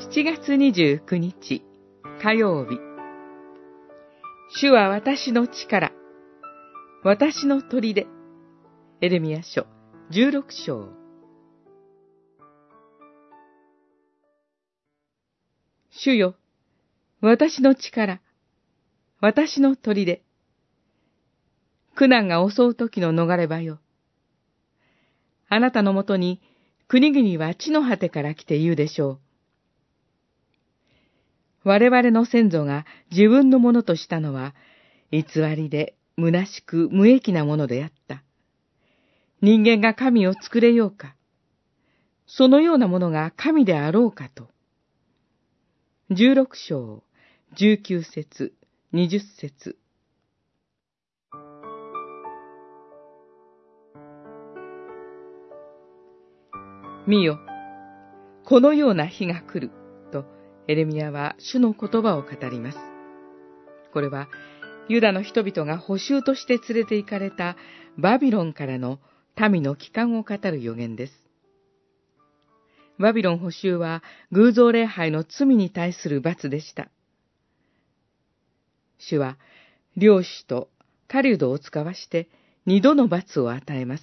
7月29日火曜日。主は私の力、私の砦。エレミヤ書16章。主よ、私の力、私の砦。苦難が襲う時の逃れ場よ。あなたのもとに国々は地の果てから来て言うでしょう。我々の先祖が自分のものとしたのは、偽りで虚しく無益なものであった。人間が神を作れようか。そのようなものが神であろうかと。16章、19節、20節。見よ、このような日が来る、とエレミヤは主の言葉を語ります。これは、ユダの人々が捕囚として連れて行かれたバビロンからの民の帰還を語る預言です。バビロン捕囚は偶像礼拝の罪に対する罰でした。主は、領主と狩人を使わして二度の罰を与えます。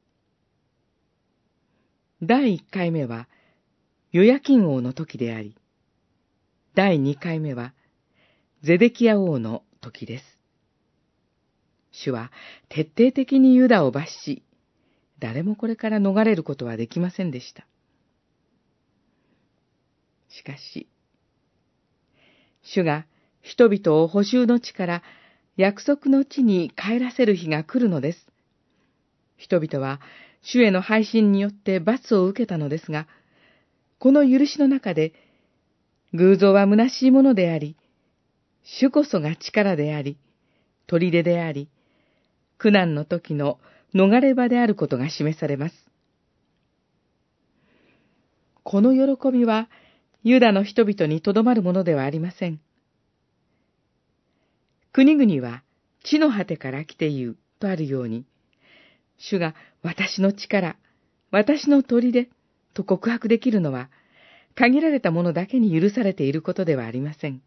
第一回目は、ヨヤキン王の時であり、第二回目は、ゼデキヤ王の時です。主は徹底的にユダを罰し、誰もこれから逃れることはできませんでした。しかし、主が人々を捕囚の地から約束の地に帰らせる日が来るのです。人々は主への背信によって罰を受けたのですが、この許しの中で、偶像は虚しいものであり、主こそが力であり、砦であり、苦難の時の逃れ場であることが示されます。この喜びは、ユダの人々にとどまるものではありません。国々は地の果てから来て言うとあるように、主が私の力、私の砦と告白できるのは、限られた者だけに許されていることではありません。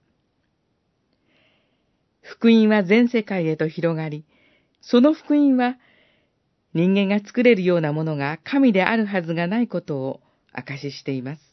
福音は全世界へと広がり、その福音は人間が作れるようなものが神であるはずがないことを証ししています。